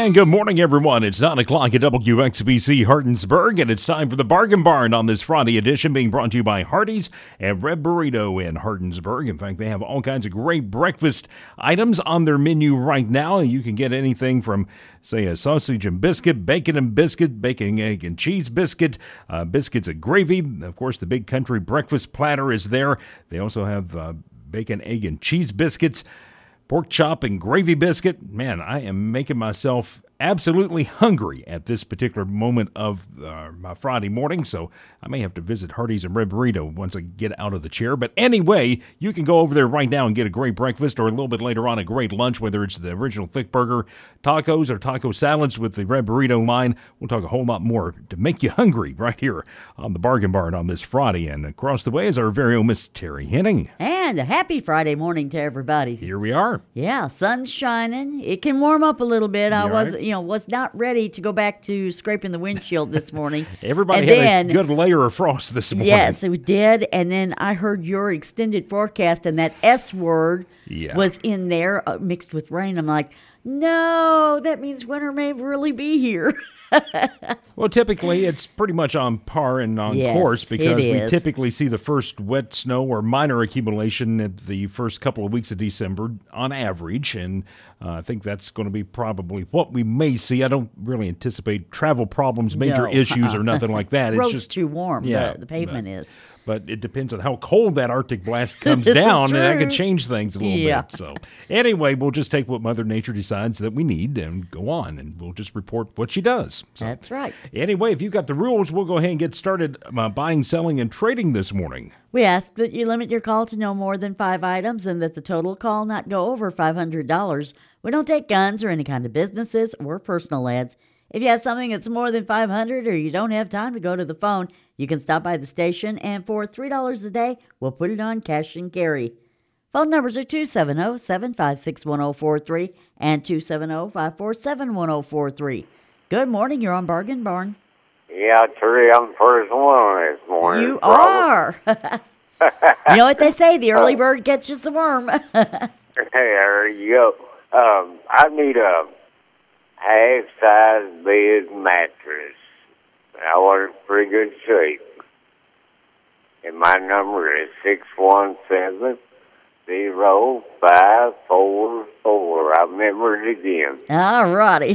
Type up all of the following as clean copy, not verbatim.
And good morning, everyone. It's 9 o'clock at WXBC Hardinsburg, and it's time for the Bargain Barn on this Friday edition, being brought to you by Hardee's and Red Burrito in Hardinsburg. In fact, they have all kinds of great breakfast items on their menu right now. You can get anything from, say, a sausage and biscuit, bacon and biscuit, bacon, egg, and cheese biscuit, biscuits and gravy. Of course, the big country breakfast platter is there. They also have bacon, egg, and cheese biscuits, pork chop and gravy biscuit. Man, I am making myself absolutely hungry at this particular moment of my Friday morning, so I may have to visit Hardee's and Red Burrito once I get out of the chair. But anyway, you can go over there right now and get a great breakfast, or a little bit later on a great lunch, whether it's the original thick burger tacos or taco salads with the Red Burrito line. We'll talk a whole lot more to make you hungry right here on the Bargain Barn on this Friday. And across the way is our very own Miss Terry Henning. And a happy Friday morning to everybody. Here we are. Yeah, sun's shining. It can warm up a little bit. I was not ready to go back to scraping the windshield this morning. Everybody had a good layer of frost this morning. Yes, we did. And then I heard your extended forecast, and that S word was in there mixed with rain. I'm like, no, that means winter may really be here. Well, typically it's pretty much on par and on course, because we typically see the first wet snow or minor accumulation at the first couple of weeks of December on average, and I think that's going to be probably what we may see. I don't really anticipate travel problems, major issues, or nothing like that. Road's just too warm. Yeah, the pavement is. But it depends on how cold that Arctic blast comes down, and that could change things a little bit. So anyway, we'll just take what Mother Nature decides that we need and go on, and we'll just report what she does. So, that's right. Anyway, if you've got the rules, we'll go ahead and get started buying, selling, and trading this morning. We ask that you limit your call to no more than 5 items, and that the total call not go over $500. We don't take guns or any kind of businesses or personal ads. If you have something that's more than $500 or you don't have time to go to the phone, you can stop by the station, and for $3 a day, we'll put it on cash and carry. Phone numbers are 270-756-1043 and 270-547-1043. Good morning. You're on Bargain Barn. Yeah, Terry, I'm first one this morning. You are. You know what they say, the early bird catches the worm. There you go. I need a half-size bed mattress. I want it in pretty good shape. And my number is 617-0544. I remember it again. All righty.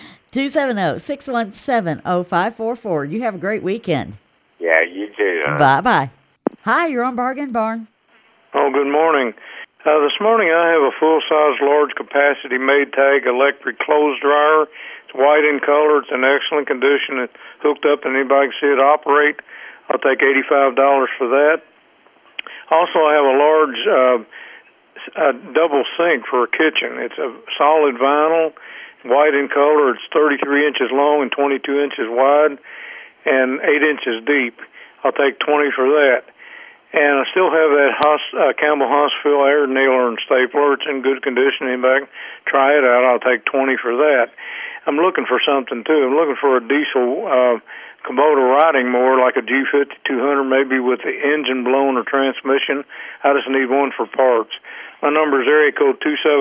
270-617-0544. You have a great weekend. Yeah, you too. Bye-bye. Hi, you're on Bargain Barn. Oh, good morning. This morning I have a full-size, large-capacity Maytag electric clothes dryer. It's white in color. It's in excellent condition. It's hooked up and anybody can see it operate. I'll take $85 for that. Also, I have a large double sink for a kitchen. It's a solid vinyl, white in color. It's 33 inches long and 22 inches wide and 8 inches deep. I'll take $20 for that. And I still have that Campbell Huntsville air nailer and stapler. It's in good condition. Anybody can try it out. I'll take $20 for that. I'm looking for something, too. I'm looking for a diesel Kubota riding mower, like a G5200, maybe with the engine blown or transmission. I just need one for parts. My number is area code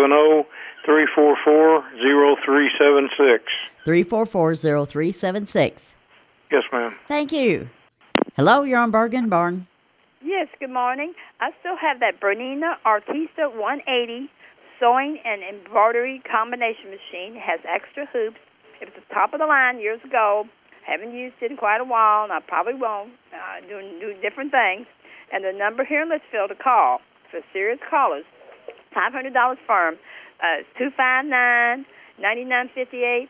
270-344-0376. 344-0376. Yes, ma'am. Thank you. Hello, you're on Bargain Barn. Yes, good morning. I still have that Bernina Artista 180 sewing and embroidery combination machine. It has extra hoops. It was the top of the line years ago. Haven't used it in quite a while, and I probably won't. Doing different things. And the number here in Litchfield to call for serious callers, $500 firm, is 259-9958,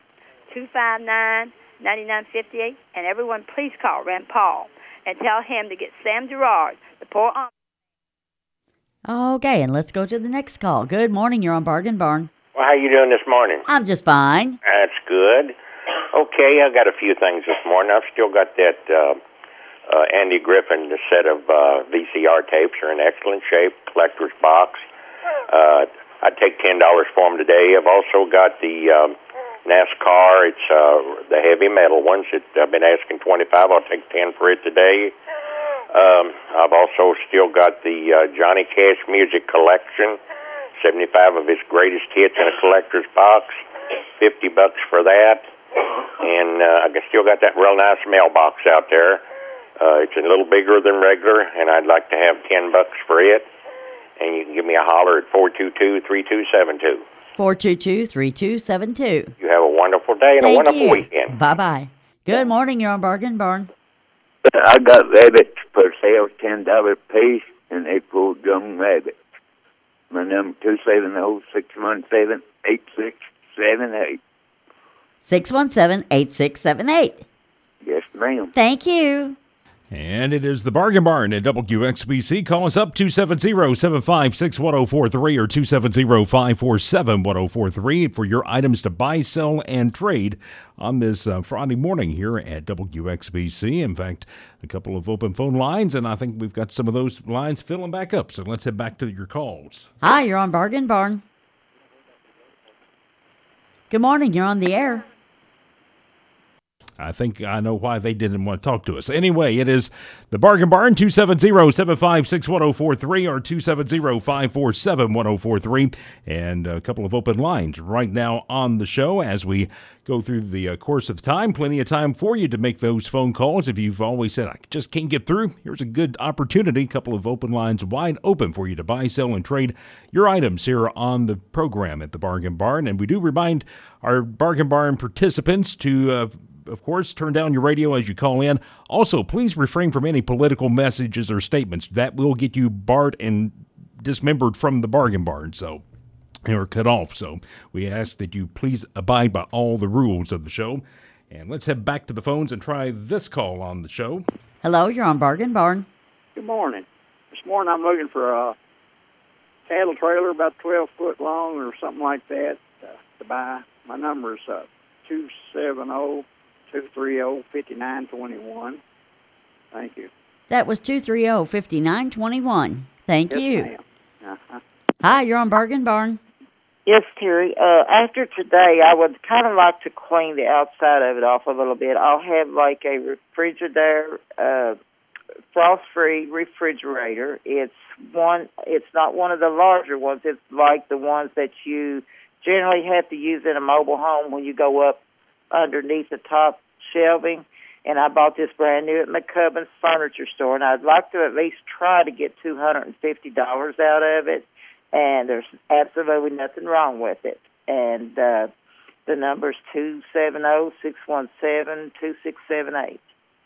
259-9958. And everyone, please call Rand Paul and tell him to get Sam Gerard, the poor uncle. Okay, and let's go to the next call. Good morning. You're on Bargain Barn. Well, how you doing this morning? I'm just fine. That's good. Okay, I got a few things this morning. I've still got that Andy Griffin set of VCR tapes. Are in excellent shape. Collector's box. I'd take $10 for them today. I've also got the NASCAR. It's the heavy metal ones that I've been asking $25. I'll take $10 for it today. I've also still got the Johnny Cash music collection, 75 of his greatest hits in a collector's box. $50 for that. And I still got that real nice mailbox out there. It's a little bigger than regular, and I'd like to have $10 for it. And you can give me a holler at 422-3272. 422-3272. You have a wonderful day and a wonderful weekend. Bye-bye. Good morning. You're on Bargain Barn. I got rabbits for sale, $10 a piece, and they full young rabbits. My number 270-617-8678. 617-8678. Yes, ma'am. Thank you. And it is the Bargain Barn at WXBC. Call us up 270-756-1043 or 270-547-1043 for your items to buy, sell, and trade on this Friday morning here at WXBC. In fact, a couple of open phone lines, and I think we've got some of those lines filling back up. So let's head back to your calls. Hi, you're on Bargain Barn. Good morning. You're on the air. I think I know why they didn't want to talk to us. Anyway, it is the Bargain Barn, 270-756-1043 or 270-547-1043. And a couple of open lines right now on the show as we go through the course of time. Plenty of time for you to make those phone calls. If you've always said, I just can't get through, here's a good opportunity. A couple of open lines wide open for you to buy, sell, and trade your items here on the program at the Bargain Barn. And we do remind our Bargain Barn participants to of course, turn down your radio as you call in. Also, please refrain from any political messages or statements. That will get you barred and dismembered from the Bargain Barn, or cut off. So we ask that you please abide by all the rules of the show. And let's head back to the phones and try this call on the show. Hello, you're on Bargain Barn. Good morning. This morning I'm looking for a cattle trailer about 12 foot long or something like that to buy. My number is 270-230-5921. Thank you. That was 230-5921. Thank Yes, you. ma'am. Uh-huh. Hi, you're on Bargain Barn. Yes, Terry. After today, I would kind of like to clean the outside of it off a little bit. I'll have like a refrigerator, frost-free refrigerator. It's not one of the larger ones. It's like the ones that you generally have to use in a mobile home when you go up underneath the top shelving. And I bought this brand new at McCubbin's Furniture Store, and I'd like to at least try to get $250 out of it. And there's absolutely nothing wrong with it. And the number's 270-617-2678.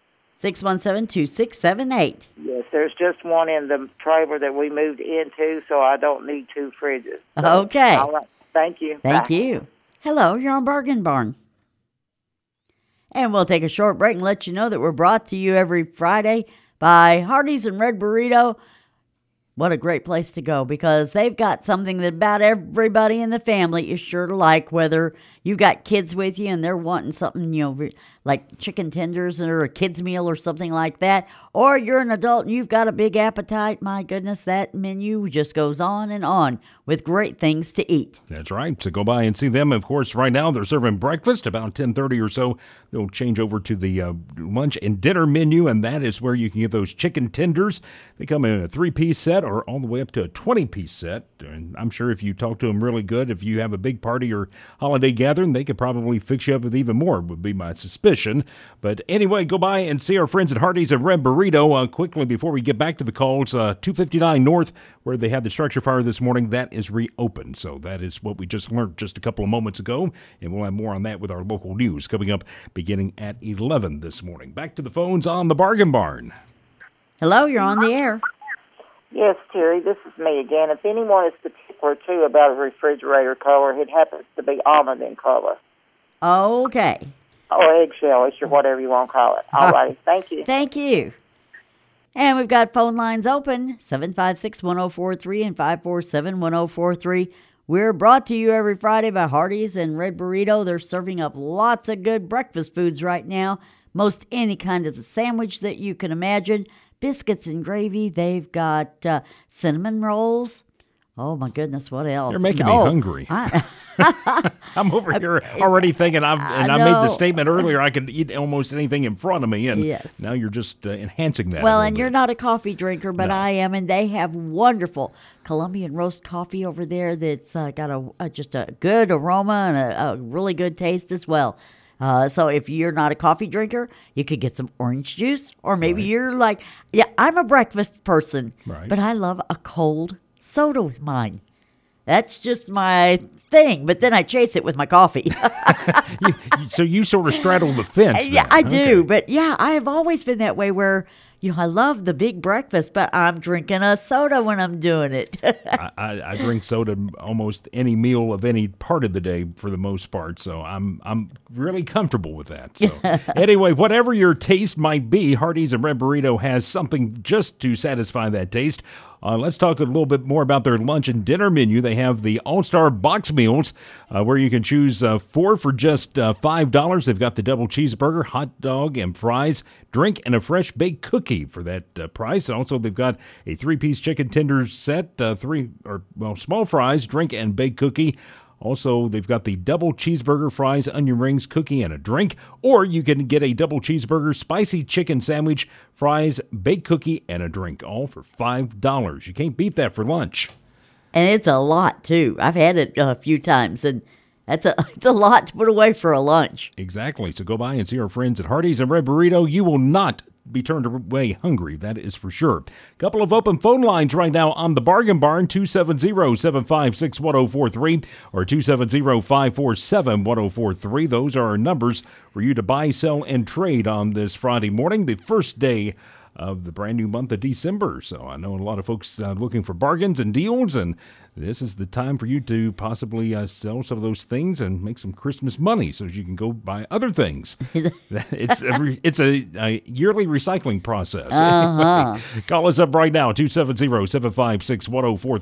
617-2678. Yes, there's just one in the trailer that we moved into, so I don't need two fridges. So, Okay. all right. Thank you. Thank Bye. you. Hello, you're on Bargain Barn. And we'll take a short break and let you know that we're brought to you every Friday by Hardee's and Red Burrito. What a great place to go, because they've got something that about everybody in the family is sure to like, whether you've got kids with you and they're wanting something, like chicken tenders or a kid's meal or something like that, or you're an adult and you've got a big appetite. My goodness, that menu just goes on and on with great things to eat. That's right. So go by and see them. Of course, right now they're serving breakfast about 10:30 or so. They'll change over to the lunch and dinner menu, and that is where you can get those chicken tenders. They come in a 3-piece set or all the way up to a 20-piece set. And I'm sure if you talk to them really good, if you have a big party or holiday gathering, they could probably fix you up with even more, would be my suspicion. But anyway, go by and see our friends at Hardee's and Red Burrito. Quickly, before we get back to the calls, 259 North, where they had the structure fire this morning, that is reopened. So that is what we just learned just a couple of moments ago. And we'll have more on that with our local news coming up beginning at 11 this morning. Back to the phones on the Bargain Barn. Hello, you're on the air. Yes, Terry, this is me again. If anyone is particular, too, about a refrigerator color, it happens to be almond in color. Okay. Or eggshell-ish, or whatever you want to call it. All righty. Thank you. Thank you. And we've got phone lines open, 756-1043 and 547-1043. We're brought to you every Friday by Hardee's and Red Burrito. They're serving up lots of good breakfast foods right now. Most any kind of sandwich that you can imagine. Biscuits and gravy. They've got cinnamon rolls, Oh, my goodness, what else? You're making me hungry. I'm over here already thinking I made the statement earlier I could eat almost anything in front of me, and yes. Now you're just enhancing that. Well, and you're not a coffee drinker, but No. I am, and they have wonderful Colombian roast coffee over there that's got just a good aroma and a really good taste as well. So if you're not a coffee drinker, you could get some orange juice, or maybe you're like, I'm a breakfast person, but I love a cold soda with mine. That's just my thing, but then I chase it with my coffee. So you sort of straddle the fence. Yeah, then. I do. But I have always been that way where, I love the big breakfast, but I'm drinking a soda when I'm doing it. I drink soda almost any meal of any part of the day for the most part, so I'm really comfortable with that. So anyway, whatever your taste might be, Hardee's and Red Burrito has something just to satisfy that taste. Let's talk a little bit more about their lunch and dinner menu. They have the All-Star Box Meals where you can choose 4 for just $5. They've got the double cheeseburger, hot dog, and fries, drink, and a fresh baked cookie for that price. Also, they've got a 3-piece chicken tender set, small fries, drink, and baked cookie. Also, they've got the double cheeseburger, fries, onion rings, cookie, and a drink. Or you can get a double cheeseburger, spicy chicken sandwich, fries, baked cookie, and a drink, all for $5. You can't beat that for lunch. And it's a lot, too. I've had it a few times, and it's a lot to put away for a lunch. Exactly. So go by and see our friends at Hardee's and Red Burrito. You will not be turned away hungry, that is for sure. Couple of open phone lines right now on the Bargain Barn, 270-756-1043 or 270-547-1043. Those are our numbers for you to buy, sell, and trade on this Friday morning, the first day of the brand new month of December. So I know a lot of folks looking for bargains and deals, and this is the time for you to possibly sell some of those things and make some Christmas money so you can go buy other things. It's a yearly recycling process. Anyway, call us up right now, 270-756-1043 or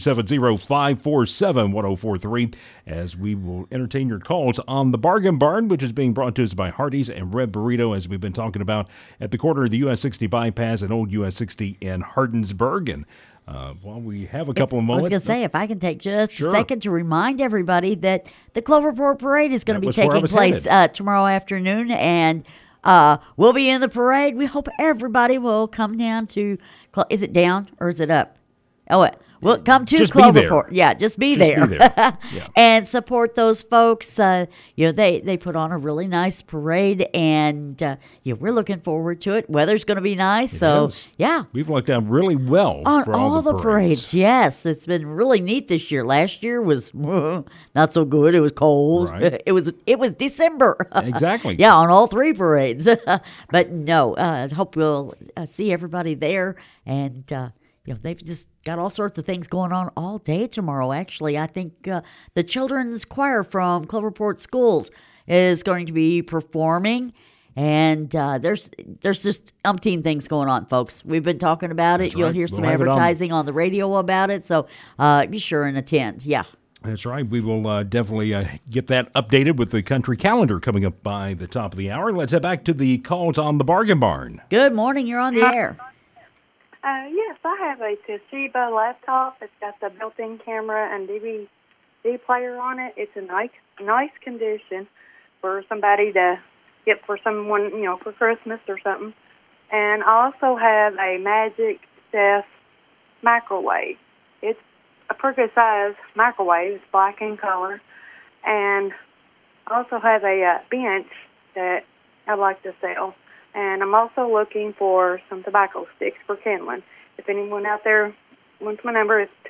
270-547-1043, as we will entertain your calls on the Bargain Barn, which is being brought to us by Hardee's and Red Burrito, as we've been talking about at the corner of the US 60 bypass and old US 60 in Hardinsburg. And while we have a couple of moments. I was going to say, if I can take just a second to remind everybody that the Cloverport Parade is going to be taking place tomorrow afternoon, and we'll be in the parade. We hope everybody will come down to, is it down or is it up? Oh, well, come to Cloverport. Yeah, just be there. Yeah. And support those folks. They put on a really nice parade, and we're looking forward to it. Weather's going to be nice, we've looked out really well on for all the parades. Yes, it's been really neat this year. Last year was not so good. It was cold. Right. It was December. Exactly. On all 3 parades. But no, I hope we'll see everybody there, and they've just got all sorts of things going on all day tomorrow, actually. I think the children's choir from Cloverport Schools is going to be performing, and there's just umpteen things going on, folks. We've been talking about it. That's You'll right. hear some We'll have it advertising on the radio about it, so be sure and attend. Yeah. That's right. We will definitely get that updated with the country calendar coming up by the top of the hour. Let's head back to the calls on the Bargain Barn. Good morning. You're on the air. Yes, I have a Toshiba laptop. It's got the built-in camera and DVD player on it. It's a nice condition for somebody to get for someone, for Christmas or something. And I also have a Magic Chef microwave. It's a pretty good size microwave. It's black in color. And I also have a bench that I'd like to sell. And I'm also looking for some tobacco sticks for kindling. If anyone out there wants my number, it's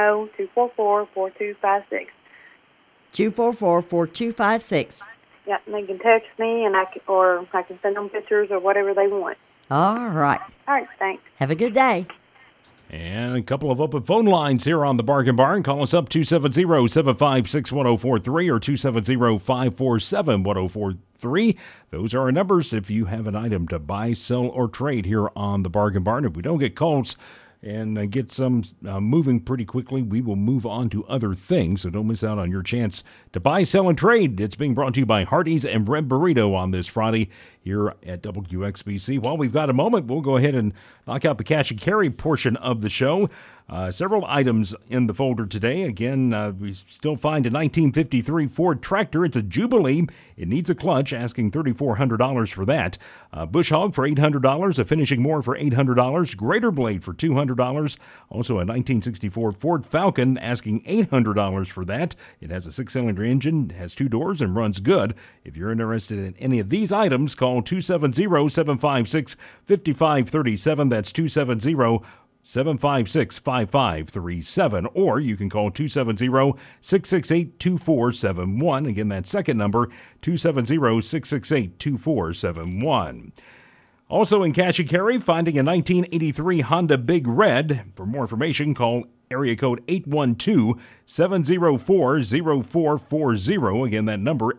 270-244-4256. 244-4256. Yeah, and they can text me, and I can send them pictures or whatever they want. All right. All right, thanks. Have a good day. And a couple of open phone lines here on the Bargain Barn. Call us up 270-756-1043 or 270-547-1043. Those are our numbers if you have an item to buy, sell, or trade here on the Bargain Barn. If we don't get calls and get some moving pretty quickly, we will move on to other things. So don't miss out on your chance to buy, sell, and trade. It's being brought to you by Hardee's and Red Burrito on this Friday here at WXBC. While we've got a moment, we'll go ahead and knock out the cash and carry portion of the show. Several items in the folder today. Again, we still find a 1953 Ford tractor. It's a Jubilee. It needs a clutch, asking $3,400 for that. Bush Hog for $800. A Finishing More for $800. Greater Blade for $200. Also a 1964 Ford Falcon, asking $800 for that. It has a 6-cylinder engine, has 2 doors, and runs good. If you're interested in any of these items, call 270-756-5537. That's 270-756-5537, or you can call 270-668-2471. Again, that second number, 270-668-2471. Also in Cash and Carry, finding a 1983 Honda Big Red. For more information, call area code 812-704-0440. Again, that number,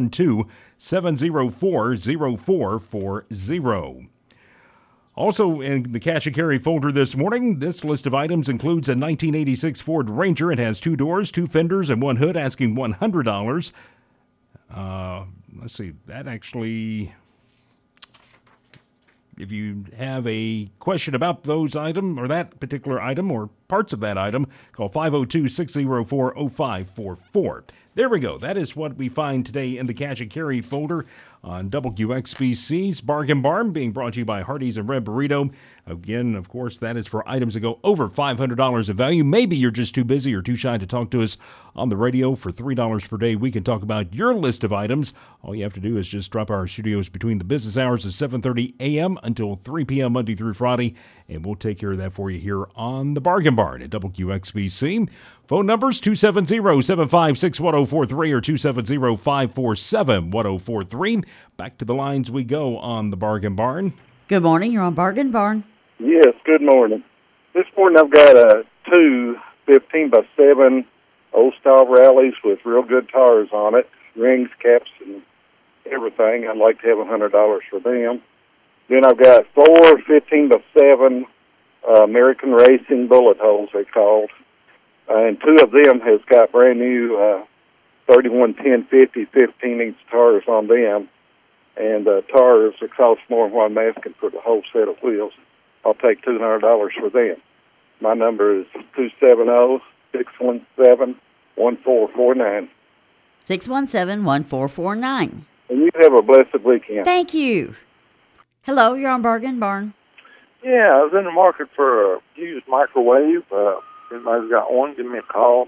812-704-0440. Also in the Cash and Carry folder this morning, this list of items includes a 1986 Ford Ranger. It has 2 doors, 2 fenders, and 1 hood, asking $100. Let's see, that actually... If you have a question about those items or that particular item or parts of that item, call 502-604-0544. There we go. That is what we find today in the Cash and Carry folder on WXBC's Bargain Barn, being brought to you by Hardee's and Red Burrito. Again, of course, that is for items that go over $500 in value. Maybe you're just too busy or too shy to talk to us on the radio. For $3 per day, we can talk about your list of items. All you have to do is just drop our studios between the business hours of 7:30 a.m. until 3 p.m. Monday through Friday, and we'll take care of that for you here on the Bargain Barn at WXBC. Phone numbers 270-756-1043 or 270-547-1043. Back to the lines we go on the Bargain Barn. Good morning. You're on Bargain Barn. Yes, good morning. This morning I've got two 15x7 old-style rallies with real good tires on it, rings, caps, and everything. I'd like to have $100 for them. Then I've got 4 15x7 American Racing bullet holes, they're called. And 2 of them has got brand new 31-10-50 15-inch tires on them. And tires that cost more than what I'm asking for the whole set of wheels. I'll take $200 for them. My number is 270-617-1449. 617-1449. And you have a blessed weekend. Thank you. Hello, you're on Bargain Barn. Yeah, I was in the market for a used microwave. If anybody's got one, give me a call,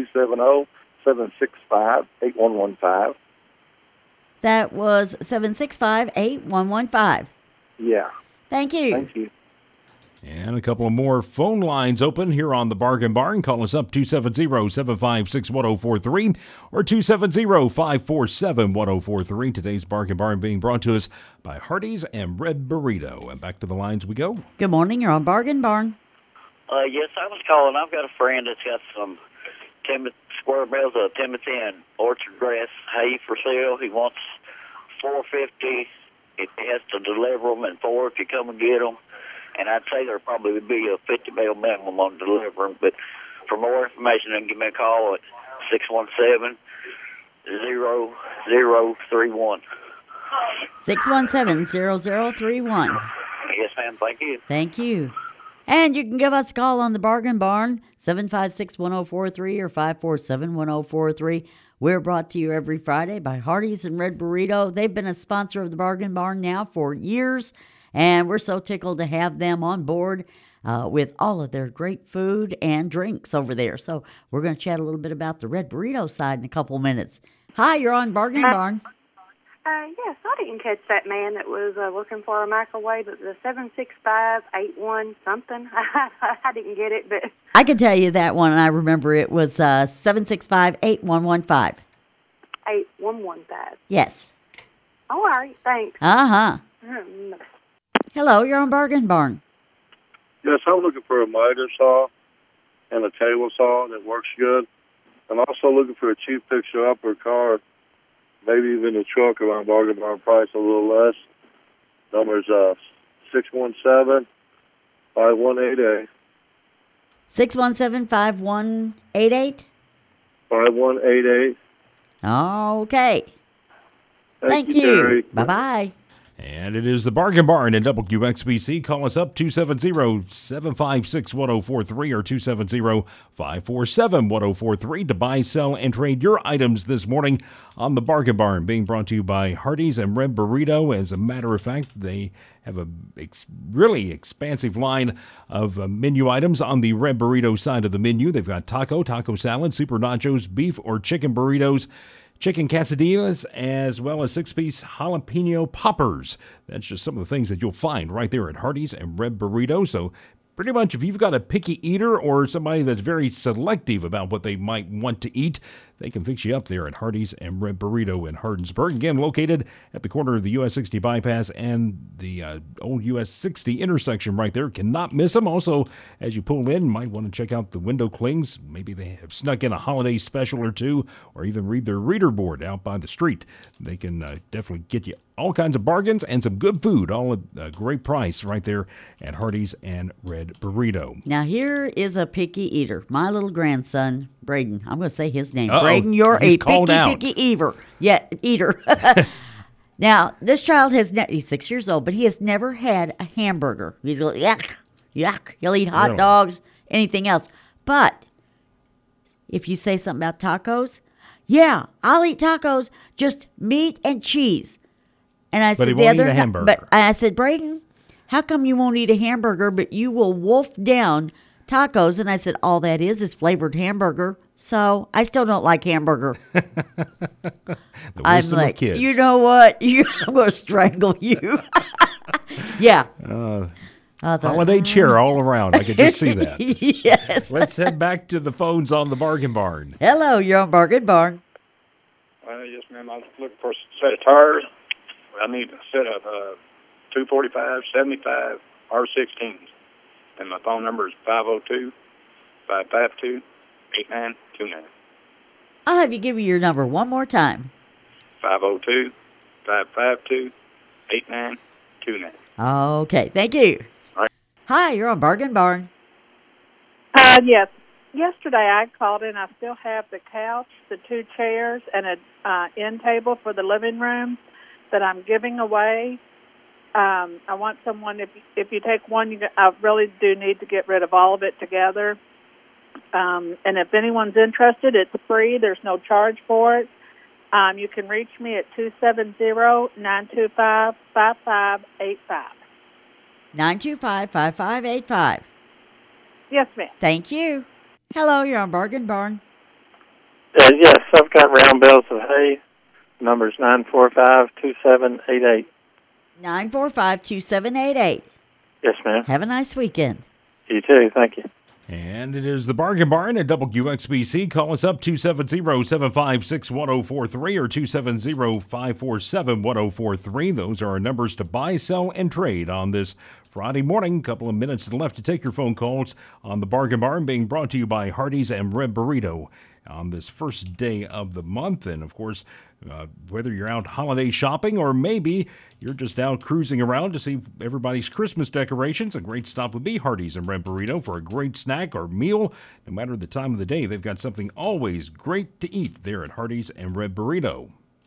270-765-8115. That was 765-8115. Yeah. Thank you. Thank you. And a couple of more phone lines open here on the Bargain Barn. Call us up 270-756-1043 or 270-547-1043. Today's Bargain Barn being brought to us by Hardee's and Red Burrito. And back to the lines we go. Good morning. You're on Bargain Barn. Yes, I was calling. I've got a friend that's got some square bales of Timothy and orchard grass hay for sale. He wants $450. He has to deliver them in 4 if you come and get them. And I'd say there probably would be a 50-bale minimum on delivering. But for more information, then give me a call at 617-0031. 617-0031. Yes, ma'am. Thank you. Thank you. And you can give us a call on the Bargain Barn, 756-1043 or 547-1043. We're brought to you every Friday by Hardee's and Red Burrito. They've been a sponsor of the Bargain Barn now for years, and we're so tickled to have them on board with all of their great food and drinks over there. So we're going to chat a little bit about the Red Burrito side in a couple minutes. Hi, you're on Bargain Barn. Yes, I didn't catch that man that was looking for a microwave, but the 765-81 something. I didn't get it, but I can tell you that one. I remember it was 765-8115. 8115. Yes. All right, thanks. Uh-huh. Hello, you're on Bargain Barn. Yes, I'm looking for a miter saw and a table saw that works good. I'm also looking for a cheap fixer-upper car, maybe even a truck around Bargain Barn price, a little less. Number's 617-5188. 617-5188? 5188. Okay. Thank you. Terry. Bye-bye. And it is the Bargain Barn in WXBC. Call us up 270-756-1043 or 270-547-1043 to buy, sell, and trade your items this morning on the Bargain Barn, being brought to you by Hardee's and Red Burrito. As a matter of fact, they have a really expansive line of menu items on the Red Burrito side of the menu. They've got taco salad, super nachos, beef or chicken burritos, chicken quesadillas, as well as 6-piece jalapeno poppers. That's just some of the things that you'll find right there at Hardee's and Red Burrito. So pretty much if you've got a picky eater or somebody that's very selective about what they might want to eat, they can fix you up there at Hardee's and Red Burrito in Hardinsburg. Again, located at the corner of the US 60 bypass and the old US 60 intersection right there. Cannot miss them. Also, as you pull in, you might want to check out the window clings. Maybe they have snuck in a holiday special or two, or even read their reader board out by the street. They can definitely get you all kinds of bargains and some good food, all at a great price right there at Hardee's and Red Burrito. Now, here is a picky eater. My little grandson, Braden. I'm going to say his name. Uh-oh, Braden, you're he's a called out. picky eater. Yeah, eater. Now, this child he's 6 years old, but he has never had a hamburger. He's going, yuck, yuck. He'll eat hot Really? dogs, anything else. But if you say something about tacos, yeah, I'll eat tacos, just meat and cheese. And I But he said won't eat a hamburger. But I said, Braden, how come you won't eat a hamburger, but you will wolf down tacos? And I said, all that is flavored hamburger. So I still don't like hamburger. I'm wisdom of like, kids. you know what? I'm going to strangle you. Yeah. Holiday cheer all around. I could just see that. Yes. Let's head back to the phones on the Bargain Barn. Hello, you're on Bargain Barn. Yes, ma'am. I was looking for a set of tires. I need a set of 245, 75, R16s. And my phone number is 502-552-8929. I'll have you give me your number one more time. 502-552-8929. Okay, thank you. All right. Hi, you're on Bargain Barn. Yes. Yesterday I called in. I still have the couch, the 2 chairs, and a end table for the living room that I'm giving away. I want someone, if you take one, I really do need to get rid of all of it together. And if anyone's interested, it's free. There's no charge for it. You can reach me at 270-925-5585. 925-5585. Yes, ma'am. Thank you. Hello, you're on Bargain Barn. Yes, I've got round bales of hay. Number's 945-2788. 945-2788. Yes, ma'am. Have a nice weekend. You too. Thank you. And it is the Bargain Barn at WXBC. Call us up 270-756-1043 or 270-547-1043. Those are our numbers to buy, sell, and trade on this Friday morning. Couple of minutes left to take your phone calls on the Bargain Barn, being brought to you by Hardee's and Red Burrito on this first day of the month. And of course, whether you're out holiday shopping or maybe you're just out cruising around to see everybody's Christmas decorations, a great stop would be Hardee's and Red Burrito for a great snack or meal. No matter the time of the day, they've got something always great to eat there at Hardee's and Red Burrito.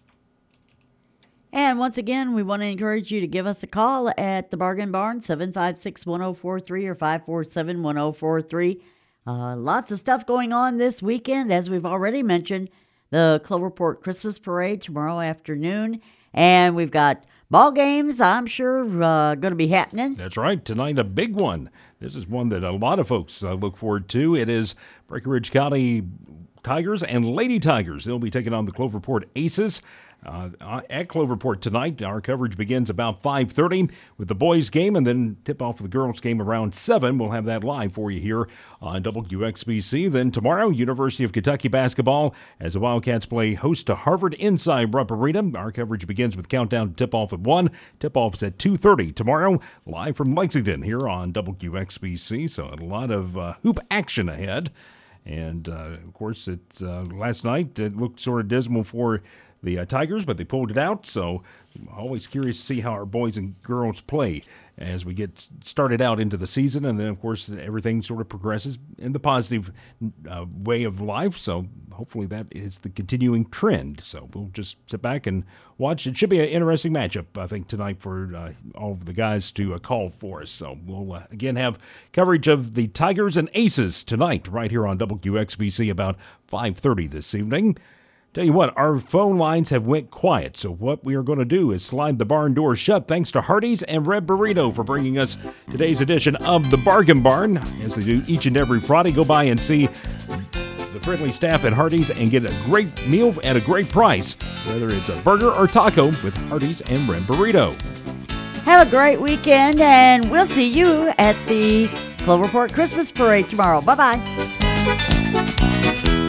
And once again, we want to encourage you to give us a call at the Bargain Barn, 756-1043 or 547-1043. Lots of stuff going on this weekend, as we've already mentioned. The Cloverport Christmas Parade tomorrow afternoon. And we've got ball games, I'm sure, going to be happening. That's right. Tonight, a big one. This is one that a lot of folks look forward to. It is Breckenridge County Tigers and Lady Tigers. They'll be taking on the Cloverport Aces at Cloverport tonight. Our coverage begins about 5:30 with the boys' game, and then tip-off of the girls' game around 7. We'll have that live for you here on WXBC. Then tomorrow, University of Kentucky basketball as the Wildcats play host to Harvard inside Rupp Arena. Our coverage begins with countdown to tip-off at 1. Tip-off is at 2:30 tomorrow, live from Lexington here on WXBC. So a lot of hoop action ahead. And, of course, last night it looked sort of dismal for the Tigers, but they pulled it out. So always curious to see how our boys and girls play as we get started out into the season. And then, of course, everything sort of progresses in the positive way of life. So hopefully that is the continuing trend. So we'll just sit back and watch. It should be an interesting matchup, I think, tonight for all of the guys to call for us. So we'll, again, have coverage of the Tigers and Aces tonight right here on WXBC about 5:30 this evening. Tell you what, our phone lines have went quiet, so what we are going to do is slide the barn door shut. Thanks to Hardee's and Red Burrito for bringing us today's edition of the Bargain Barn. As they do each and every Friday, go by and see the friendly staff at Hardee's and get a great meal at a great price, whether it's a burger or taco with Hardee's and Red Burrito. Have a great weekend, and we'll see you at the Cloverport Christmas Parade tomorrow. Bye-bye.